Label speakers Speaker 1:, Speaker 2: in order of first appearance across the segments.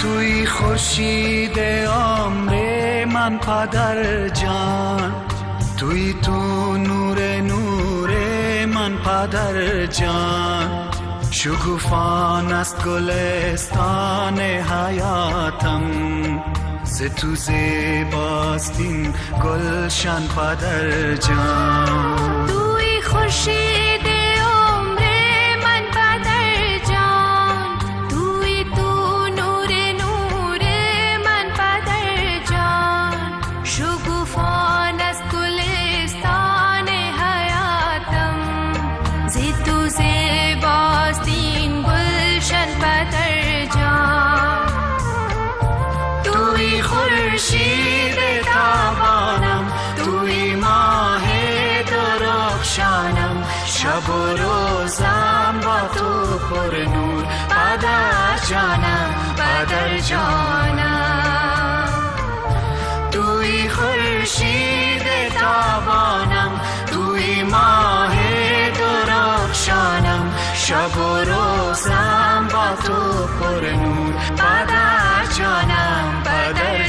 Speaker 1: توی خورشید عمر من پدر جان، توی تو نور من پدر جان. شکوفان است گلستان حیاتم، ز تو زیباست این گلشن پدر جان.
Speaker 2: توی خورشید عمر من پدر جان، توی تو نور من پدر جان. شکوفان است گلستان حیاتم، ز تو زیباست این گلشن پدر جان.
Speaker 1: توی خورشید تابانم، توی ماه درخشانم، شب و روزم با تو پر نور پدر جانم، پدر جانم. توی خورشید تابانم، توی ماه درخشانم، شب و روزم با تو پر نور پدر جانم، پدر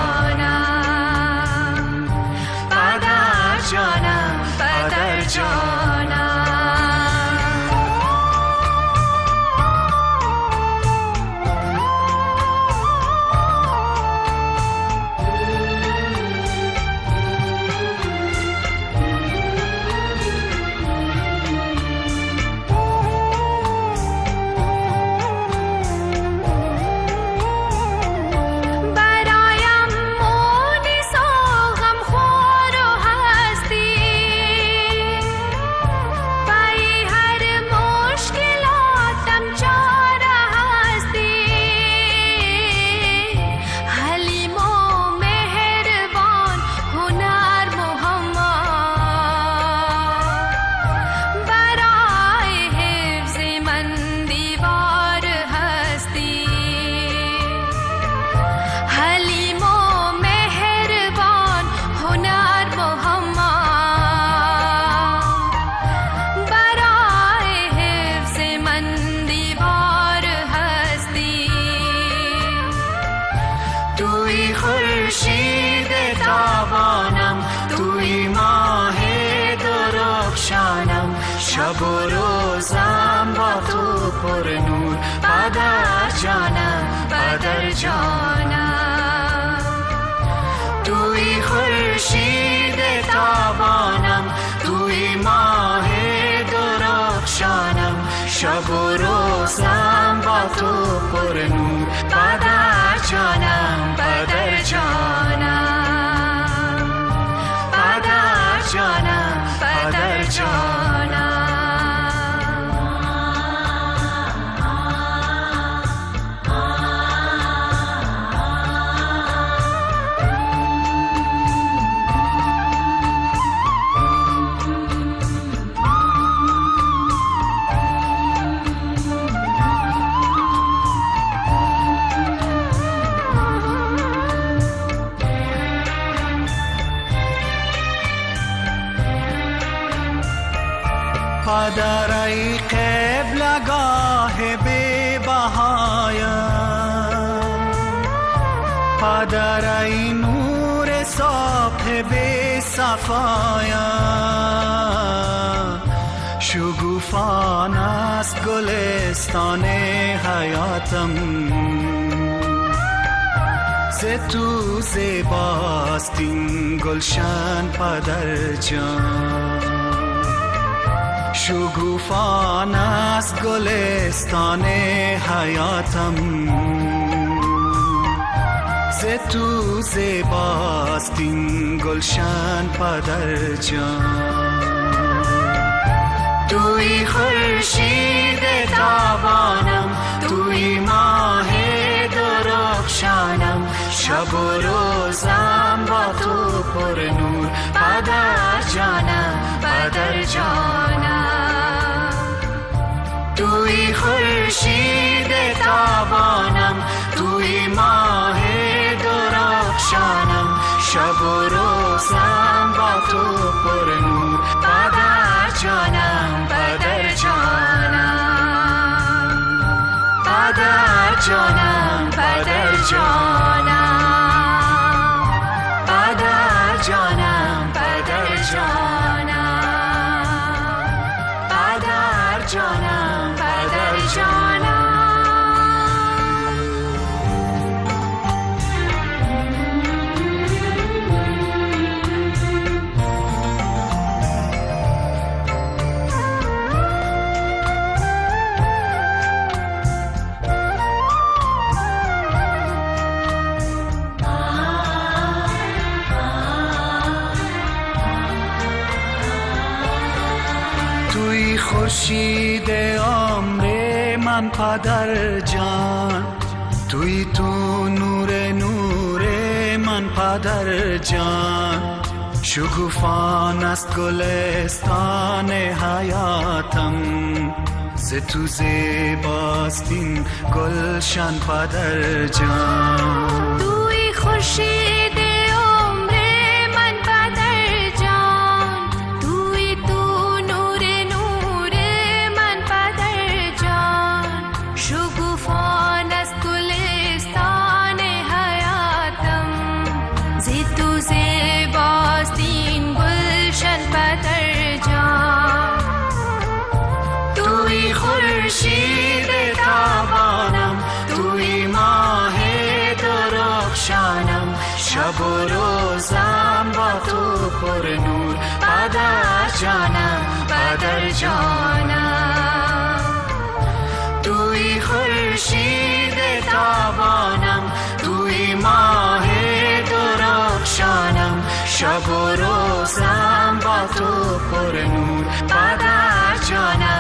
Speaker 1: جانم، پدر جانم، پدر جانم. توی خورشید تابانم، توی ماه درخشانم، شب و روزم با تو پر نور پدر جانم، پدر جانم. توی خورشید تابانم، توی ماه درخشانم، شب و روزم با تو پر نور پدر جانم، پدر جانم، پدر جانم، پدر جانم. پدر ای قبلگاه بی بهایم، پدر ای نور صبح بی صفایم. شکوفان است گلستان حیاتم، ز تو زیباست این گلشن پدر جان. شکوفان است گلستان حیاتم، ز تو زیباست این گلشن پدر جان. توی خورشید تابانم، توی ماه درخشانم، شب و روزم با تو پر نور پدر جانم، پدر جانم. توی خورشید تابانم، توی ماه درخشانم، شب و روزم با تو پر نور پدر جانم، پدر جانم، پدر جانم پدر جانم پدر جانم پدر جانم پدر جانم پدر جانم توی خورشید عمر من پدر جان توی تو نور من پدر جان شکوفان است گلستان حیاتم ز تو زیباست این گلشن پدر جان
Speaker 2: توی خورشید
Speaker 1: خورشید تابانم توی ماه درخشانم شب و روزم با تو پر نور پدر جانم پدر جانم توی خورشید تابانم توی ماه درخشانم شب و روزم با تو پر نور پدر جانم